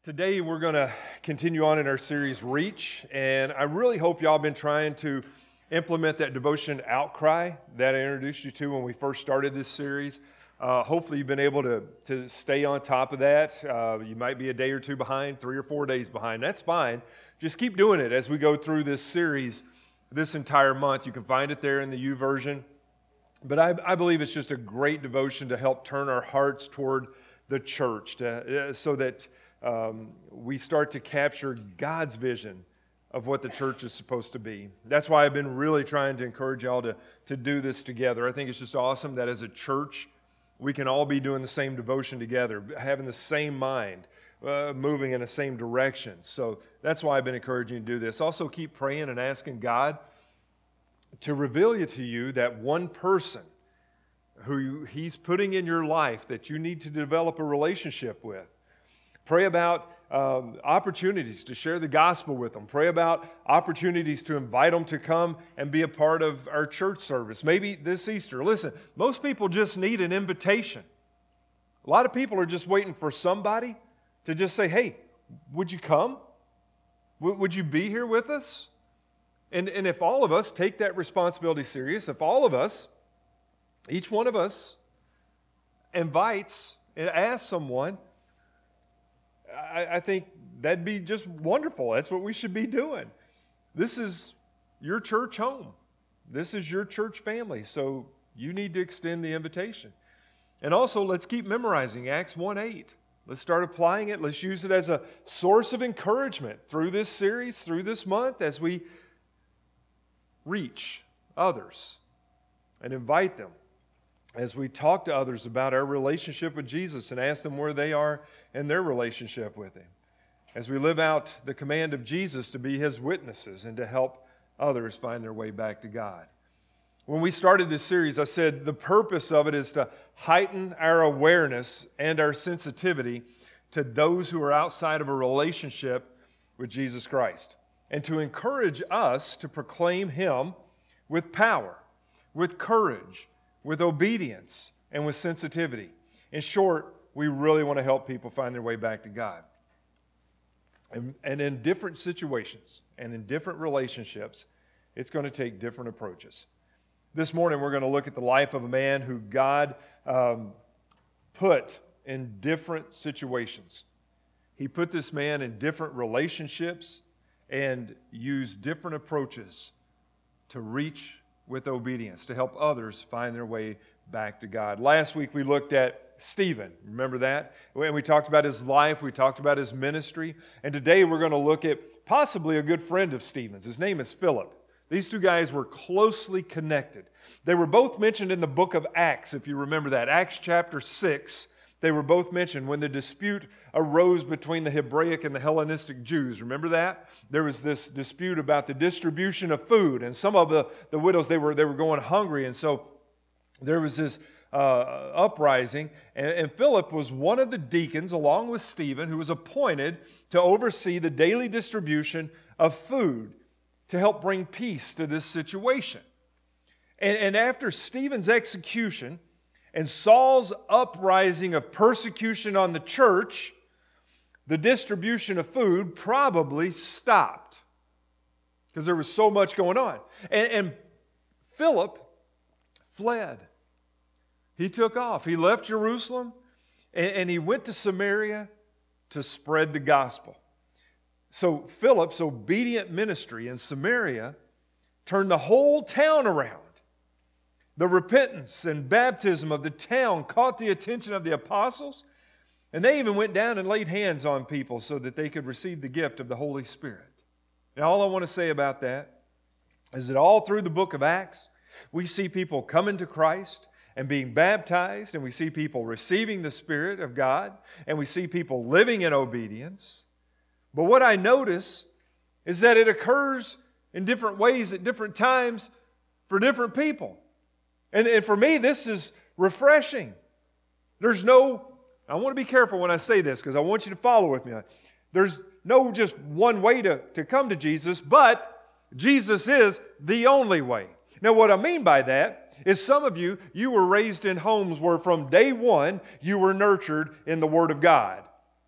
Today we're going to continue on in our series Reach, and I really hope y'all been trying to implement that devotion Outcry that I introduced you to when we first started this series. Hopefully you've been able to stay on top of that. You might be a day or two behind, 3 or 4 days behind. That's fine. Just keep doing it as we go through this series this entire month. You can find it there in the YouVersion. But I believe it's just a great devotion to help turn our hearts toward the church so that we start to capture God's vision of what the church is supposed to be. That's why I've been really trying to encourage y'all to do this together. I think it's just awesome that as a church, we can all be doing the same devotion together, having the same mind, moving in the same direction. So that's why I've been encouraging you to do this. Also, keep praying and asking God to reveal to you that one person who He's putting in your life that you need to develop a relationship with. Pray about opportunities to share the gospel with them. Pray about opportunities to invite them to come and be a part of our church service. Maybe this Easter. Listen, most people just need an invitation. A lot of people are just waiting for somebody to just say, hey, would you come? Would you be here with us? And if all of us take that responsibility serious, if all of us, each one of us, invites and asks someone, I think that'd be just wonderful. That's what we should be doing. This is your church home. This is your church family. So you need to extend the invitation. And also, let's keep memorizing Acts 1:8. Let's start applying it. Let's use it as a source of encouragement through this series, through this month, as we reach others and invite them, as we talk to others about our relationship with Jesus and ask them where they are in their relationship with Him, as we live out the command of Jesus to be His witnesses and to help others find their way back to God. When we started this series, I said the purpose of it is to heighten our awareness and our sensitivity to those who are outside of a relationship with Jesus Christ, and to encourage us to proclaim Him with power, with courage, with obedience, and with sensitivity. In short, we really want to help people find their way back to God. And in different situations and in different relationships, it's going to take different approaches. This morning, we're going to look at the life of a man who God put in different situations. He put this man in different relationships and used different approaches to reach with obedience, to help others find their way back to God. Last week we looked at Stephen. Remember that? And we talked about his life, we talked about his ministry, and today we're going to look at possibly a good friend of Stephen's. His name is Philip. These two guys were closely connected. They were both mentioned in the book of Acts, if you remember that. Acts chapter 6, they were both mentioned when the dispute arose between the Hebraic and the Hellenistic Jews. Remember that? There was this dispute about the distribution of food, and some of the widows, they were going hungry, and so there was this uprising, and Philip was one of the deacons, along with Stephen, who was appointed to oversee the daily distribution of food to help bring peace to this situation. And after Stephen's execution and Saul's uprising of persecution on the church, the distribution of food probably stopped because there was so much going on. And Philip fled. He took off. He left Jerusalem and he went to Samaria to spread the gospel. So Philip's obedient ministry in Samaria turned the whole town around. The repentance and baptism of the town caught the attention of the apostles, and they even went down and laid hands on people so that they could receive the gift of the Holy Spirit. Now, all I want to say about that is that all through the book of Acts, we see people coming to Christ and being baptized, and we see people receiving the Spirit of God, and we see people living in obedience. But what I notice is that it occurs in different ways at different times for different people. And for me, this is refreshing. I want to be careful when I say this because I want you to follow with me. There's no just one way to come to Jesus, but Jesus is the only way. Now, what I mean by that is some of you were raised in homes where from day one you were nurtured in the Word of God.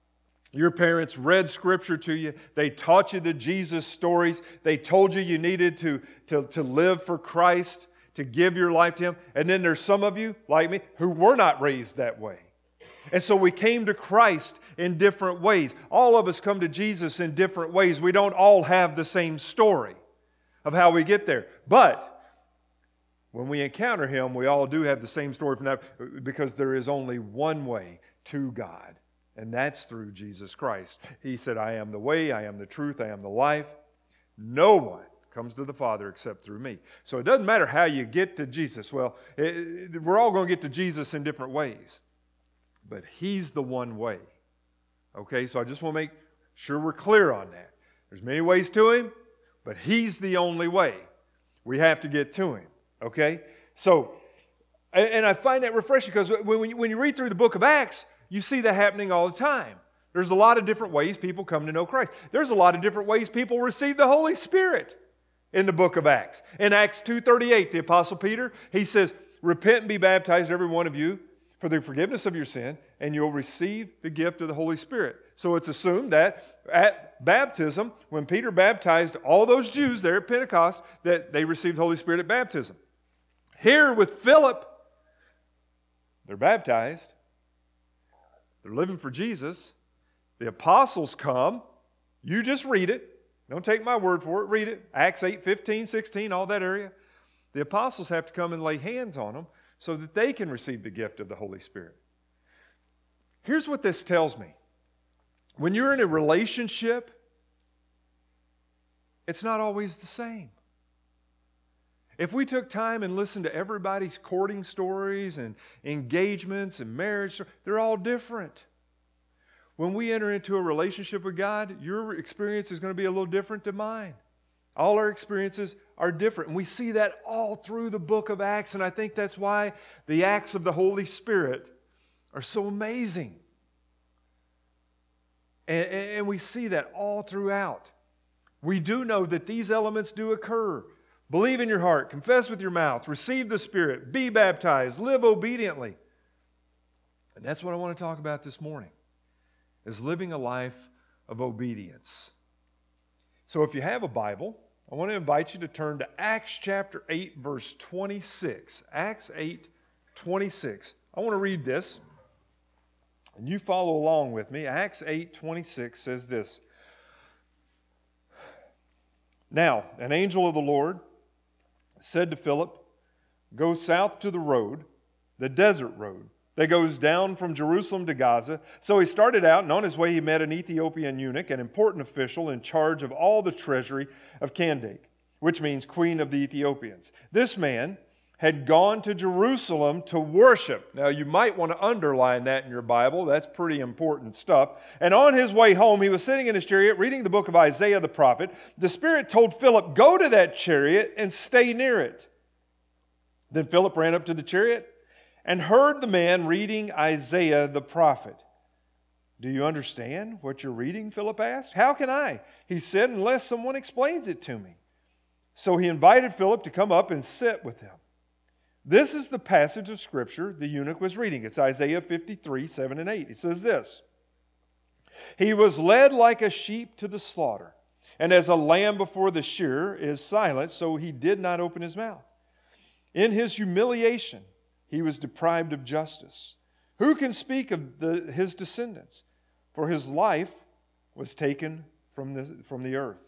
Your parents read Scripture to you. They taught you the Jesus stories. They told you you needed to live for Christ, to give your life to Him. And then there's some of you, like me, who were not raised that way. And so we came to Christ in different ways. All of us come to Jesus in different ways. We don't all have the same story of how we get there. But when we encounter Him, we all do have the same story from that, because there is only one way to God, and that's through Jesus Christ. He said, I am the way, I am the truth, I am the life. No one comes to the Father except through me. So it doesn't matter how you get to Jesus. Well, we're all going to get to Jesus in different ways. But He's the one way. Okay, so I just want to make sure we're clear on that. There's many ways to Him, but He's the only way. We have to get to Him. Okay? So, and I find that refreshing, because when you read through the book of Acts, you see that happening all the time. There's a lot of different ways people come to know Christ. There's a lot of different ways people receive the Holy Spirit in the book of Acts. In Acts 2:38, the Apostle Peter, he says, repent and be baptized, every one of you, for the forgiveness of your sin, and you'll receive the gift of the Holy Spirit. So it's assumed that at baptism, when Peter baptized all those Jews there at Pentecost, that they received the Holy Spirit at baptism. Here with Philip, they're baptized. They're living for Jesus. The apostles come. You just read it. Don't take my word for it. Read it. Acts 8, 15, 16, all that area. The apostles have to come and lay hands on them so that they can receive the gift of the Holy Spirit. Here's what this tells me. When you're in a relationship, it's not always the same. If we took time and listened to everybody's courting stories and engagements and marriage, they're all different. When we enter into a relationship with God, your experience is going to be a little different than mine. All our experiences are different. And we see that all through the book of Acts. And I think that's why the acts of the Holy Spirit are so amazing. And we see that all throughout. We do know that these elements do occur. Believe in your heart, confess with your mouth, receive the Spirit, be baptized, live obediently. And that's what I want to talk about this morning, is living a life of obedience. So if you have a Bible, I want to invite you to turn to Acts chapter 8, verse 26. Acts 8, 26. I want to read this, and you follow along with me. Acts 8, 26 says this. Now, an angel of the Lord said to Philip, go south to the road, the desert road, that goes down from Jerusalem to Gaza. So he started out, and on his way he met an Ethiopian eunuch, an important official in charge of all the treasury of Candace, which means Queen of the Ethiopians. This man had gone to Jerusalem to worship. Now you might want to underline that in your Bible. That's pretty important stuff. And on his way home, he was sitting in his chariot reading the book of Isaiah the prophet. The Spirit told Philip, go to that chariot and stay near it. Then Philip ran up to the chariot and heard the man reading Isaiah the prophet. Do you understand what you're reading? Philip asked. How can I? He said, unless someone explains it to me. So he invited Philip to come up and sit with him. This is the passage of Scripture the eunuch was reading. It's Isaiah 53, 7 and 8. It says this. He was led like a sheep to the slaughter, and as a lamb before the shearer is silent, so he did not open his mouth. In his humiliation, he was deprived of justice. Who can speak of his descendants? For his life was taken from the earth.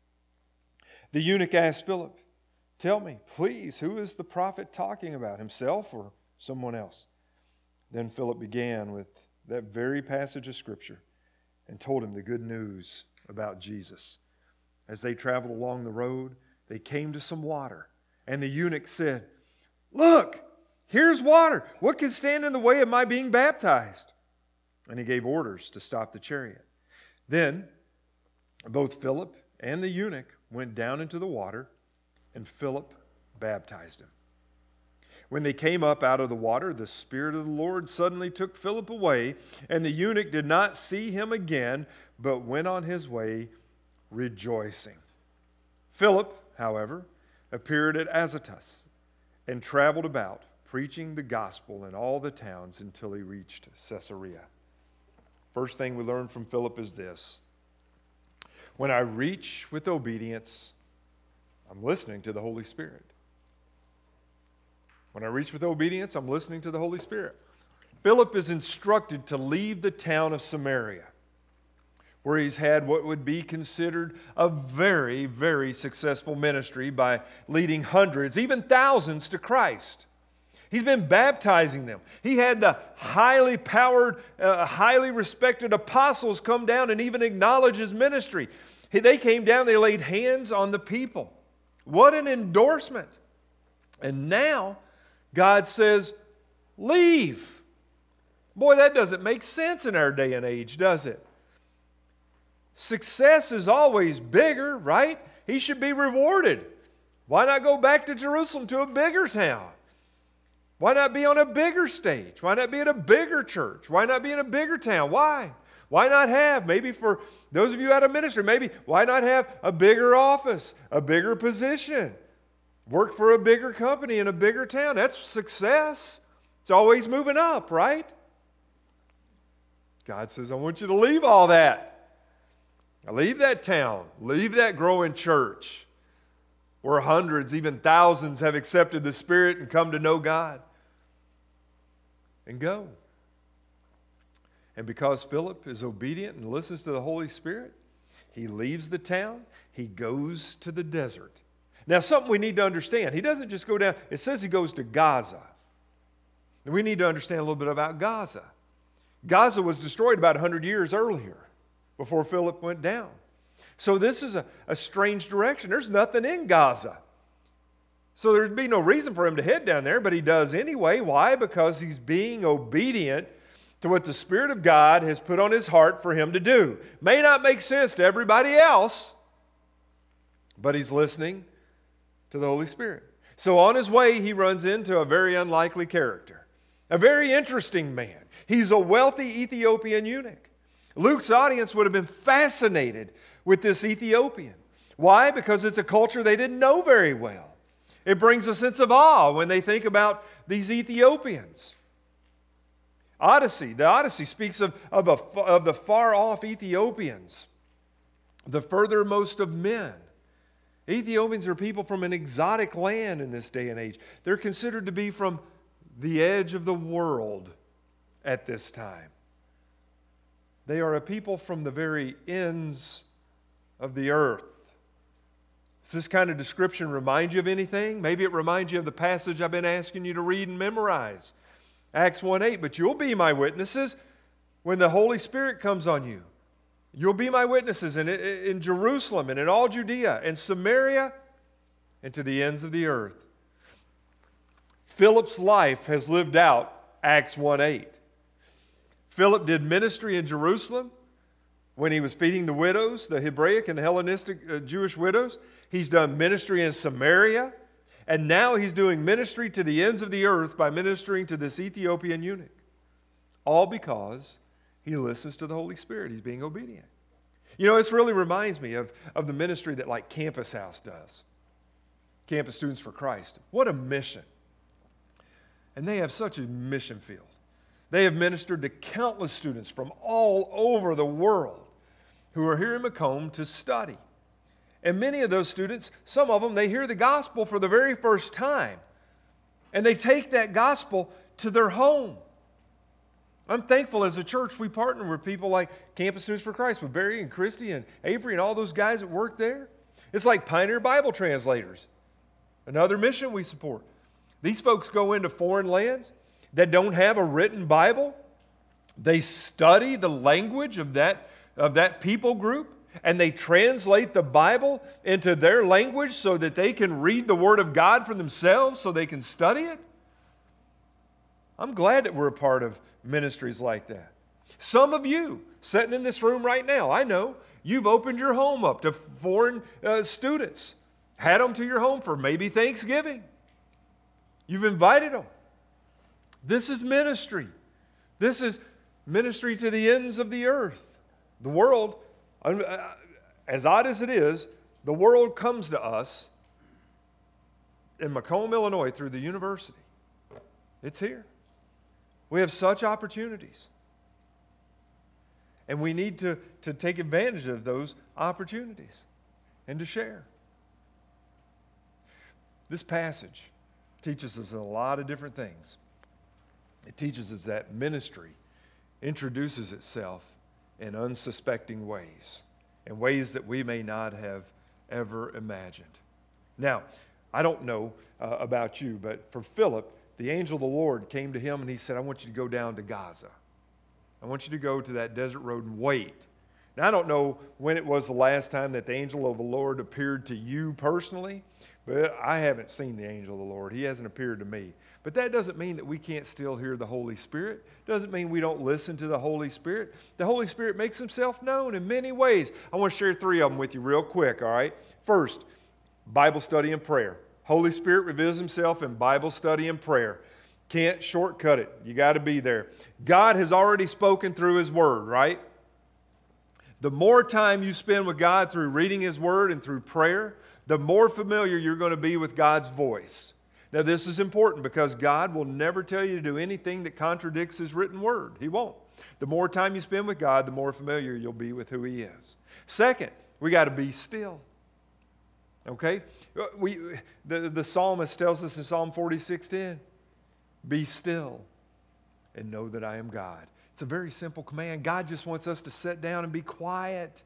The eunuch asked Philip, tell me, please, who is the prophet talking about, himself or someone else? Then Philip began with that very passage of Scripture and told him the good news about Jesus. As they traveled along the road, they came to some water, and the eunuch said, look, here's water. What can stand in the way of my being baptized? And he gave orders to stop the chariot. Then both Philip and the eunuch went down into the water, and Philip baptized him. When they came up out of the water, the Spirit of the Lord suddenly took Philip away, and the eunuch did not see him again, but went on his way rejoicing. Philip, however, appeared at Azotus and traveled about, preaching the gospel in all the towns until he reached Caesarea. First thing we learn from Philip is this: when I reach with obedience, I'm listening to the Holy Spirit. When I reach with obedience, I'm listening to the Holy Spirit. Philip is instructed to leave the town of Samaria, where he's had what would be considered a very, very successful ministry by leading hundreds, even thousands, to Christ. He's been baptizing them. He had the highly powered, highly respected apostles come down and even acknowledge his ministry. They came down, they laid hands on the people. What an endorsement. And now God says, leave. Boy, that doesn't make sense in our day and age, does it? Success is always bigger, right? He should be rewarded. Why not go back to Jerusalem, to a bigger town? Why not be on a bigger stage? Why not be at a bigger church? Why not be in a bigger town? Why? Why not have, maybe for those of you out of ministry, maybe why not have a bigger office, a bigger position? Work for a bigger company in a bigger town. That's success. It's always moving up, right? God says, I want you to leave all that. Now leave that town. Leave that growing church where hundreds, even thousands have accepted the Spirit and come to know God. And go. And because Philip is obedient and listens to the Holy Spirit, he leaves the town. He goes to the desert. Now, something we need to understand. He doesn't just go down. It says he goes to Gaza. And we need to understand a little bit about Gaza. Gaza was destroyed about 100 years earlier, before Philip went down. So this is a strange direction. There's nothing in Gaza. So there'd be no reason for him to head down there, but he does anyway. Why? Because he's being obedient to what the Spirit of God has put on his heart for him to do. May not make sense to everybody else, but he's listening to the Holy Spirit. So on his way, he runs into a very unlikely character, a very interesting man. He's a wealthy Ethiopian eunuch. Luke's audience would have been fascinated with this Ethiopian. Why? Because it's a culture they didn't know very well. It brings a sense of awe when they think about these Ethiopians. The Odyssey speaks of the far-off Ethiopians, the furthermost of men. Ethiopians are people from an exotic land in this day and age. They're considered to be from the edge of the world at this time. They are a people from the very ends of the earth. Does this kind of description remind you of anything? Maybe it reminds you of the passage I've been asking you to read and memorize. Acts 1:8, but you'll be my witnesses when the Holy Spirit comes on you. You'll be my witnesses in Jerusalem and in all Judea and Samaria and to the ends of the earth. Philip's life has lived out Acts 1:8. Philip did ministry in Jerusalem when he was feeding the widows, the Hebraic and the Hellenistic Jewish widows. He's done ministry in Samaria, and now he's doing ministry to the ends of the earth by ministering to this Ethiopian eunuch. All because he listens to the Holy Spirit. He's being obedient. You know, this really reminds me of the ministry that like Campus House does. Campus Students for Christ. What a mission. And they have such a mission field. They have ministered to countless students from all over the world who are here in Macomb to study. And many of those students, some of them, they hear the gospel for the very first time. And they take that gospel to their home. I'm thankful as a church we partner with people like Campus Students for Christ, with Barry and Christy and Avery and all those guys that work there. It's like Pioneer Bible Translators, another mission we support. These folks go into foreign lands that don't have a written Bible. They study the language of that people group, and they translate the Bible into their language so that they can read the Word of God for themselves, so they can study it. I'm glad that we're a part of ministries like that. Some of you sitting in this room right now, I know, you've opened your home up to foreign students, had them to your home for maybe Thanksgiving. You've invited them. This is ministry. This is ministry to the ends of the earth. The world, as odd as it is, the world comes to us in Macomb, Illinois through the university. It's here. We have such opportunities. And we need to take advantage of those opportunities and to share. This passage teaches us a lot of different things. It teaches us that ministry introduces itself in unsuspecting ways, in ways that we may not have ever imagined. Now, I don't know about you, but for Philip, the angel of the Lord came to him and he said, I want you to go down to Gaza. I want you to go to that desert road and wait. Now, I don't know when it was the last time that the angel of the Lord appeared to you personally, but I haven't seen the angel of the Lord. He hasn't appeared to me. But that doesn't mean that we can't still hear the Holy Spirit. Doesn't mean we don't listen to the Holy Spirit. The Holy Spirit makes himself known in many ways. I want to share 3 of them with you real quick, all right? First, Bible study and prayer. Holy Spirit reveals himself in Bible study and prayer. Can't shortcut it. You got to be there. God has already spoken through his word, right? The more time you spend with God through reading his word and through prayer, the more familiar you're going to be with God's voice. Now, this is important because God will never tell you to do anything that contradicts his written word. He won't. The more time you spend with God, the more familiar you'll be with who he is. Second, we got to be still. Okay? The psalmist tells us in Psalm 46:10, be still and know that I am God. It's a very simple command. God just wants us to sit down and be quiet.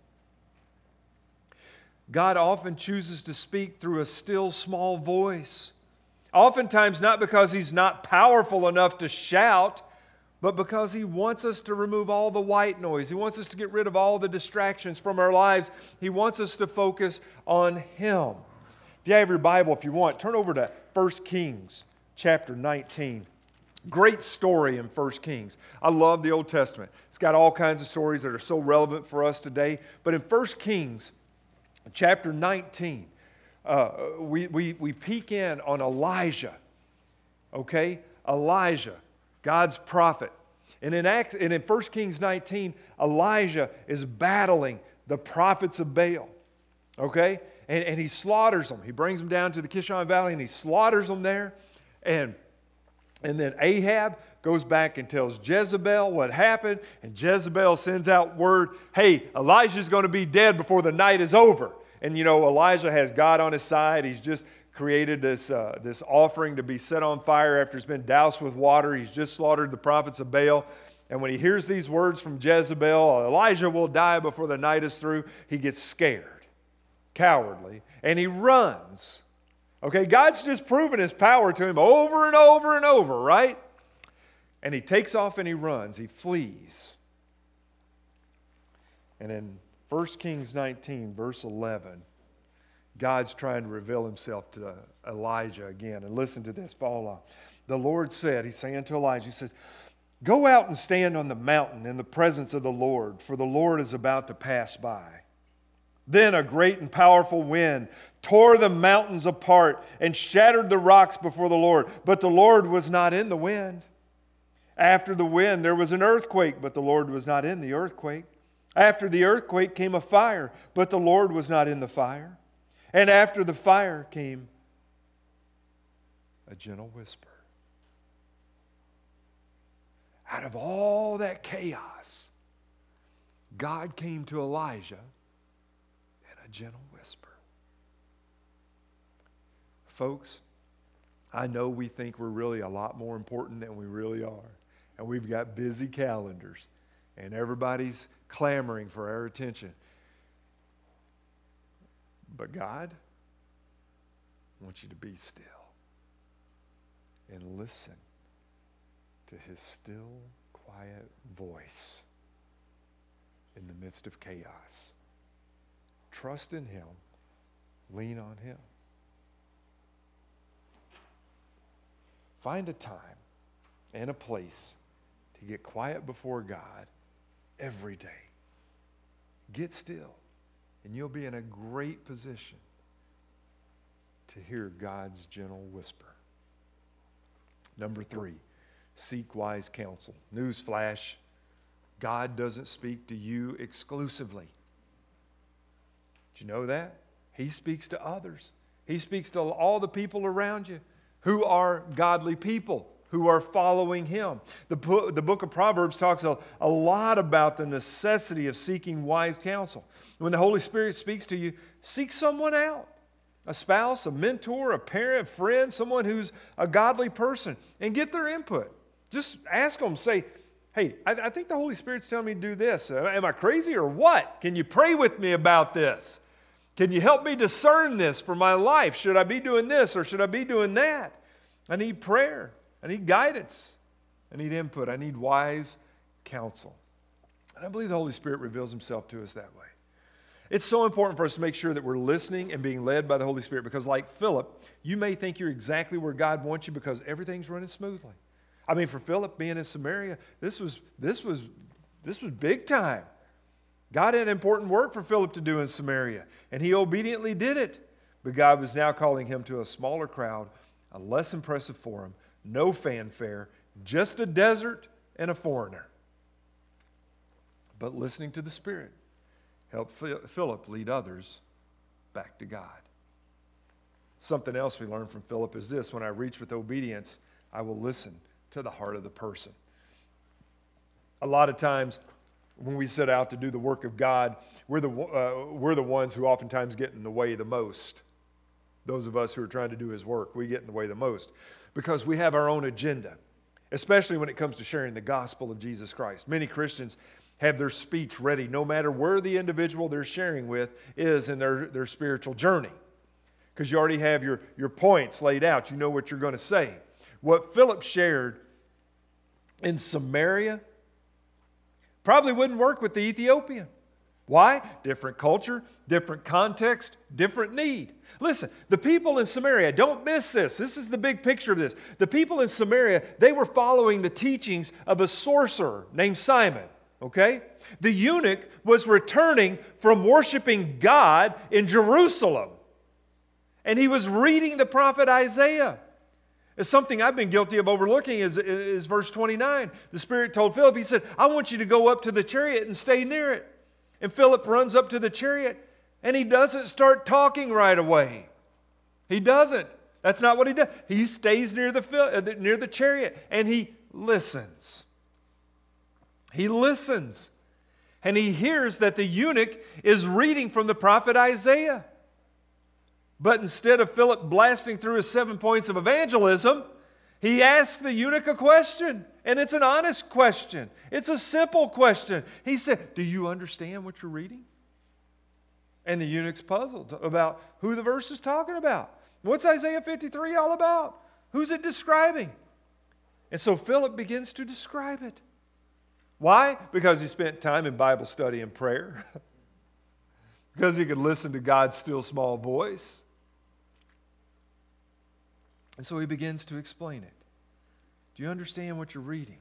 God often chooses to speak through a still, small voice. Oftentimes not because he's not powerful enough to shout, but because he wants us to remove all the white noise. He wants us to get rid of all the distractions from our lives. He wants us to focus on him. If you have your Bible, if you want, turn over to 1 Kings chapter 19. Great story in 1 Kings. I love the Old Testament. It's got all kinds of stories that are so relevant for us today. But in 1 Kings chapter 19, we peek in on Elijah. Okay? Elijah, God's prophet. And in 1 Kings 19, Elijah is battling the prophets of Baal. Okay? And he slaughters them. He brings them down to the Kishon Valley and he slaughters them there. And then Ahab goes back and tells Jezebel what happened. And Jezebel sends out word, hey, Elijah's going to be dead before the night is over. And you know, Elijah has God on his side. He's just created this offering to be set on fire after it's been doused with water. He's just slaughtered the prophets of Baal. And when he hears these words from Jezebel, Elijah will die before the night is through, he gets scared, cowardly, and he runs. Okay, God's just proven his power to him over and over and over, right? And he takes off and he runs. He flees. And in 1 Kings 19, verse 11, God's trying to reveal himself to Elijah again. And listen to this, follow along. The Lord said, he's saying to Elijah, he says, go out and stand on the mountain in the presence of the Lord, for the Lord is about to pass by. Then a great and powerful wind tore the mountains apart and shattered the rocks before the Lord. But the Lord was not in the wind. After the wind there was an earthquake, but the Lord was not in the earthquake. After the earthquake came a fire, but the Lord was not in the fire. And after the fire came a gentle whisper. Out of all that chaos, God came to Elijah in a gentle whisper. Folks, I know we think we're really a lot more important than we really are. And we've got busy calendars. And everybody's clamoring for our attention. But God wants you to be still and listen to his still, quiet voice in the midst of chaos. Trust in him. Lean on him. Find a time and a place to get quiet before God every day. Get still, and you'll be in a great position to hear God's gentle whisper. Number 3, seek wise counsel. Newsflash, God doesn't speak to you exclusively. Did you know that? He speaks to others. He speaks to all the people around you who are godly people. who are following Him. The book of Proverbs talks a lot about the necessity of seeking wise counsel. When the Holy Spirit speaks to you, seek someone out. A spouse, a mentor, a parent, a friend, someone who's a godly person, and get their input. Just ask them, say, hey, I think the Holy Spirit's telling me to do this. Am I crazy or what? Can you pray with me about this? Can you help me discern this for my life? Should I be doing this or should I be doing that? I need prayer. I need guidance. I need input. I need wise counsel. And I believe the Holy Spirit reveals Himself to us that way. It's so important for us to make sure that we're listening and being led by the Holy Spirit, because like Philip, you may think you're exactly where God wants you because everything's running smoothly. I mean, for Philip being in Samaria, this was big time. God had important work for Philip to do in Samaria, and he obediently did it. But God was now calling him to a smaller crowd, a less impressive forum, no fanfare, just a desert and a foreigner. But listening to the Spirit helped Philip lead others back to God. Something else we learn from Philip is this: when I reach with obedience, I will listen to the heart of the person. A lot of times when we set out to do the work of God, we're the ones who oftentimes get in the way the most. Those of us who are trying to do His work, we get in the way the most because we have our own agenda, especially when it comes to sharing the gospel of Jesus Christ. Many Christians have their speech ready no matter where the individual they're sharing with is in their spiritual journey, because you already have your points laid out. You know what you're going to say. What Philip shared in Samaria probably wouldn't work with the Ethiopian. Why? Different culture, different context, different need. Listen, the people in Samaria, don't miss this. This is the big picture of this. The people in Samaria, they were following the teachings of a sorcerer named Simon. Okay? The eunuch was returning from worshiping God in Jerusalem. And he was reading the prophet Isaiah. It's something I've been guilty of overlooking is verse 29. The Spirit told Philip, He said, I want you to go up to the chariot and stay near it. And Philip runs up to the chariot, and he doesn't start talking right away. He doesn't. That's not what he does. He stays near the chariot, and he listens. He listens. And he hears that the eunuch is reading from the prophet Isaiah. But instead of Philip blasting through his 7 points of evangelism, he asks the eunuch a question. And it's an honest question. It's a simple question. He said, do you understand what you're reading? And the eunuch's puzzled about who the verse is talking about. What's Isaiah 53 all about? Who's it describing? And so Philip begins to describe it. Why? Because he spent time in Bible study and prayer. Because he could listen to God's still small voice. And so he begins to explain it. Do you understand what you're reading?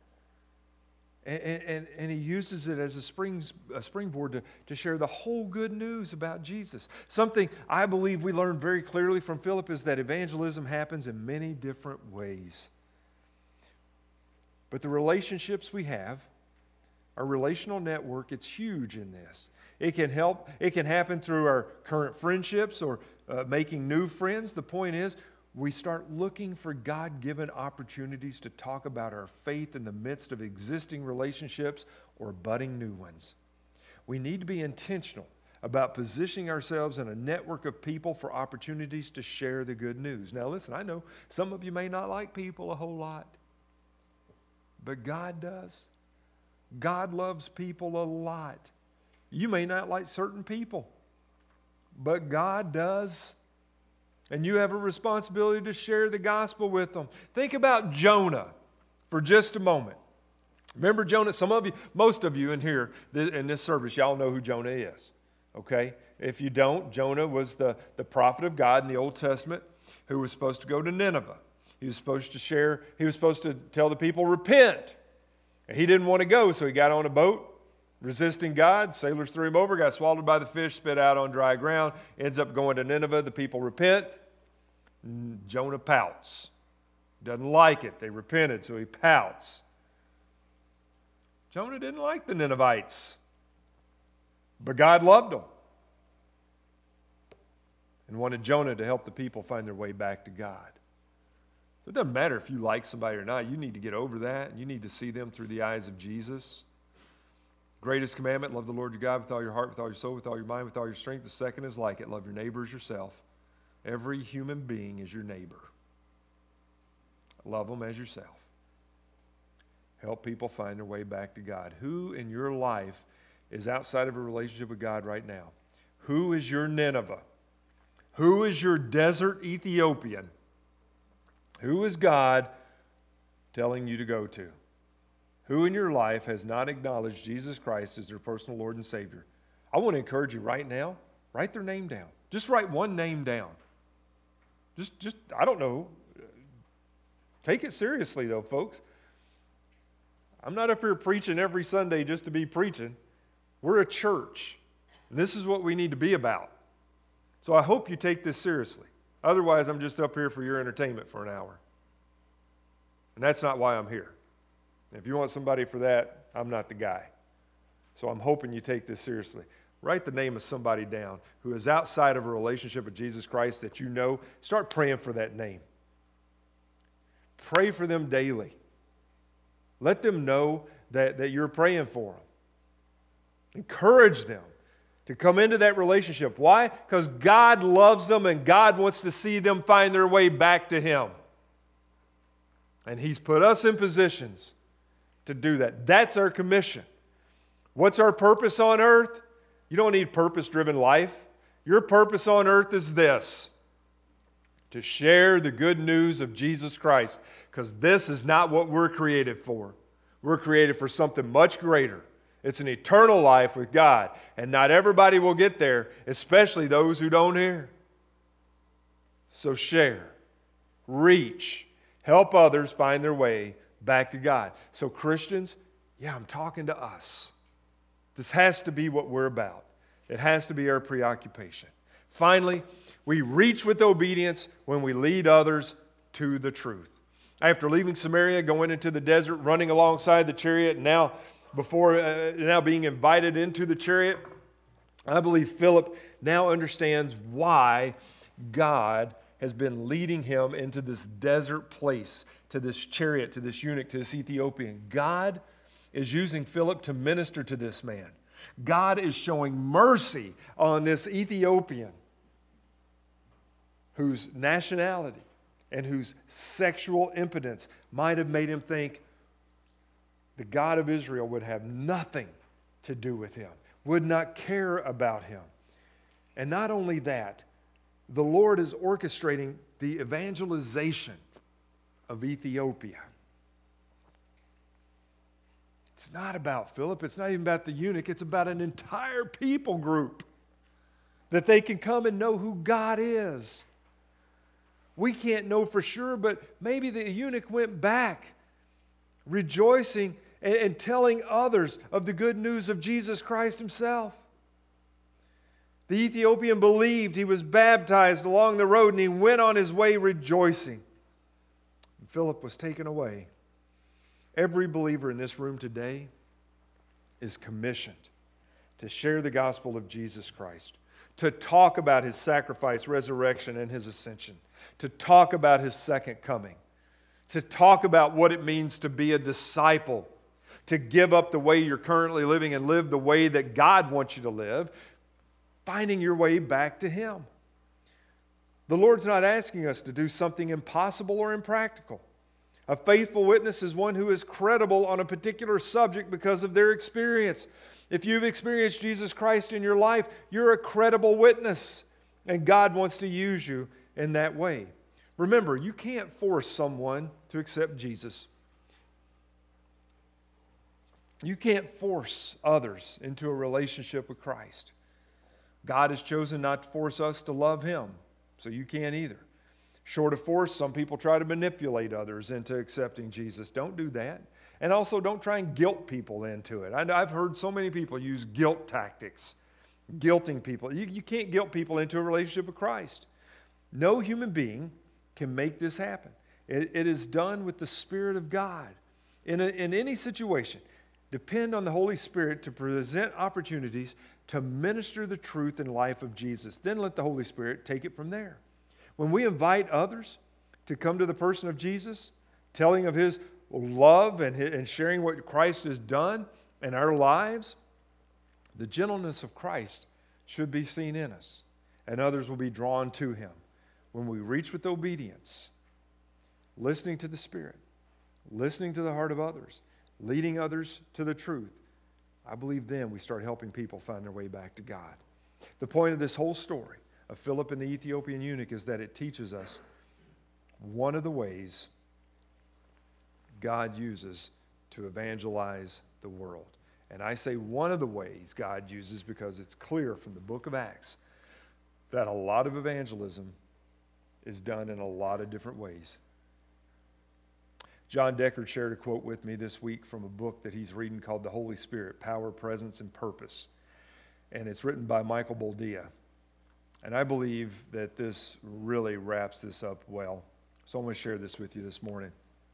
And he uses it as a springboard to share the whole good news about Jesus. Something I believe we learned very clearly from Philip is that evangelism happens in many different ways. But the relationships we have, our relational network, it's huge in this. It can happen through our current friendships or making new friends. The point is, we start looking for God-given opportunities to talk about our faith in the midst of existing relationships or budding new ones. We need to be intentional about positioning ourselves in a network of people for opportunities to share the good news. Now listen, I know some of you may not like people a whole lot, but God does. God loves people a lot. You may not like certain people, but God does. And you have a responsibility to share the gospel with them. Think about Jonah for just a moment. Remember Jonah? Most of you in here, in this service, y'all know who Jonah is. Okay? If you don't, Jonah was the prophet of God in the Old Testament who was supposed to go to Nineveh. He was supposed to tell the people, repent. And he didn't want to go, so he got on a boat, resisting God. Sailors threw him over, got swallowed by the fish, spit out on dry ground, ends up going to Nineveh. The people repent. Jonah pouts. Doesn't like it. They repented, so he pouts. Jonah didn't like the Ninevites, but God loved them and wanted Jonah to help the people find their way back to God. It doesn't matter if you like somebody or not. You need to get over that. You need to see them through the eyes of Jesus. Greatest commandment, love the Lord your God with all your heart, with all your soul, with all your mind, with all your strength. The second is like it, love your neighbor as yourself. Every human being is your neighbor. Love them as yourself. Help people find their way back to God. Who in your life is outside of a relationship with God right now? Who is your Nineveh? Who is your desert Ethiopian? Who is God telling you to go to? Who in your life has not acknowledged Jesus Christ as their personal Lord and Savior? I want to encourage you right now, write their name down. Just write one name down. Just I don't know. Take it seriously though, folks. I'm not up here preaching every Sunday just to be preaching. We're a church. And this is what we need to be about. So I hope you take this seriously. Otherwise, I'm just up here for your entertainment for an hour. And that's not why I'm here. If you want somebody for that, I'm not the guy. So I'm hoping you take this seriously. Write the name of somebody down who is outside of a relationship with Jesus Christ that you know. Start praying for that name. Pray for them daily. Let them know that you're praying for them. Encourage them to come into that relationship. Why? Because God loves them and God wants to see them find their way back to Him. And He's put us in positions to do that. That's our commission. What's our purpose on earth? You don't need purpose-driven life. Your purpose on earth is this: to share the good news of Jesus Christ. Because this is not what we're created for. We're created for something much greater. It's an eternal life with God. And not everybody will get there, especially those who don't hear. So share, reach, help others find their way back to God. So Christians, I'm talking to us. This has to be what we're about. It has to be our preoccupation. Finally, we reach with obedience when we lead others to the truth. After leaving Samaria, going into the desert, running alongside the chariot, and now being invited into the chariot, I believe Philip now understands why God has been leading him into this desert place, to this chariot, to this eunuch, to this Ethiopian. God is using Philip to minister to this man. God is showing mercy on this Ethiopian whose nationality and whose sexual impotence might have made him think the God of Israel would have nothing to do with him, would not care about him. And not only that, the Lord is orchestrating the evangelization of Ethiopia. It's not about Philip. It's not even about the eunuch. It's about an entire people group that they can come and know who God is. We can't know for sure, but maybe the eunuch went back rejoicing and telling others of the good news of Jesus Christ Himself. The Ethiopian believed, he was baptized along the road, and he went on his way rejoicing. And Philip was taken away. Every believer in this room today is commissioned to share the gospel of Jesus Christ, to talk about His sacrifice, resurrection, and His ascension, to talk about His second coming, to talk about what it means to be a disciple, to give up the way you're currently living and live the way that God wants you to live, finding your way back to Him. The Lord's not asking us to do something impossible or impractical. A faithful witness is one who is credible on a particular subject because of their experience. If you've experienced Jesus Christ in your life, you're a credible witness, and God wants to use you in that way. Remember, you can't force someone to accept Jesus. You can't force others into a relationship with Christ. God has chosen not to force us to love Him, so you can't either. Short of force, some people try to manipulate others into accepting Jesus. Don't do that. And also, don't try and guilt people into it. I've heard so many people use guilt tactics, guilting people. You can't guilt people into a relationship with Christ. No human being can make this happen. It is done with the Spirit of God. In any situation, depend on the Holy Spirit to present opportunities to minister the truth and life of Jesus. Then let the Holy Spirit take it from there. When we invite others to come to the person of Jesus, telling of His love and sharing what Christ has done in our lives, the gentleness of Christ should be seen in us, and others will be drawn to Him. When we reach with obedience, listening to the Spirit, listening to the heart of others, leading others to the truth, I believe then we start helping people find their way back to God. The point of this whole story of Philip and the Ethiopian eunuch is that it teaches us one of the ways God uses to evangelize the world. And I say one of the ways God uses because it's clear from the book of Acts that a lot of evangelism is done in a lot of different ways. John Deckard shared a quote with me this week from a book that he's reading called The Holy Spirit, Power, Presence, and Purpose. And it's written by Michael Boldia. And I believe that this really wraps this up well. So I'm going to share this with you this morning.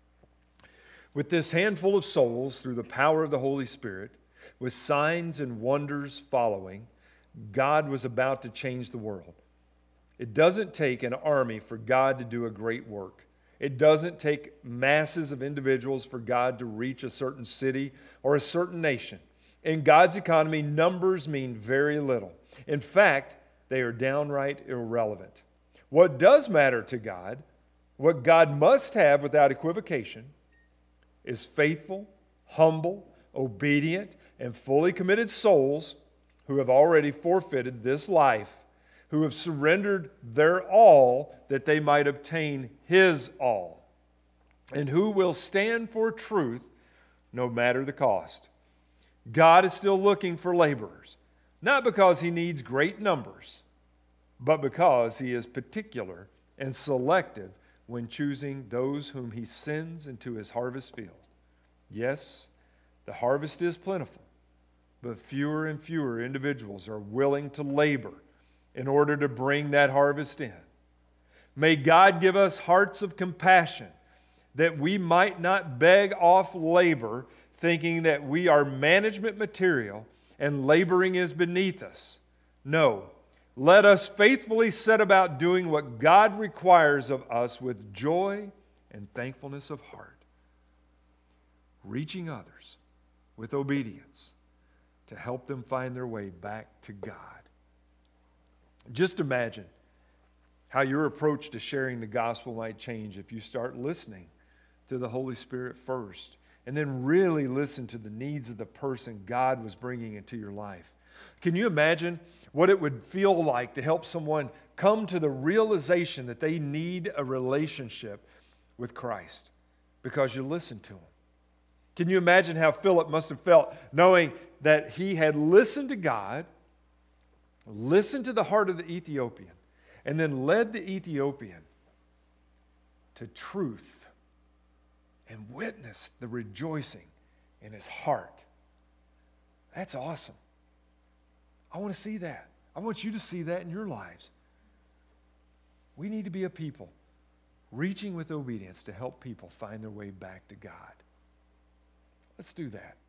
With this handful of souls, through the power of the Holy Spirit, with signs and wonders following, God was about to change the world. It doesn't take an army for God to do a great work. It doesn't take masses of individuals for God to reach a certain city or a certain nation. In God's economy, numbers mean very little. In fact, they are downright irrelevant. What does matter to God, what God must have without equivocation, is faithful, humble, obedient, and fully committed souls who have already forfeited this life, who have surrendered their all that they might obtain His all, and who will stand for truth no matter the cost. God is still looking for laborers, not because He needs great numbers, but because He is particular and selective when choosing those whom He sends into His harvest field. Yes, the harvest is plentiful, but fewer and fewer individuals are willing to labor in order to bring that harvest in. May God give us hearts of compassion that we might not beg off labor thinking that we are management material and laboring is beneath us. No, let us faithfully set about doing what God requires of us with joy and thankfulness of heart, reaching others with obedience to help them find their way back to God. Just imagine how your approach to sharing the gospel might change if you start listening to the Holy Spirit first, and then really listen to the needs of the person God was bringing into your life. Can you imagine what it would feel like to help someone come to the realization that they need a relationship with Christ because you listened to Him? Can you imagine how Philip must have felt knowing that he had listened to God, listened to the heart of the Ethiopian, and then led the Ethiopian to truth and witnessed the rejoicing in his heart? That's awesome. I want to see that. I want you to see that in your lives. We need to be a people reaching with obedience to help people find their way back to God. Let's do that.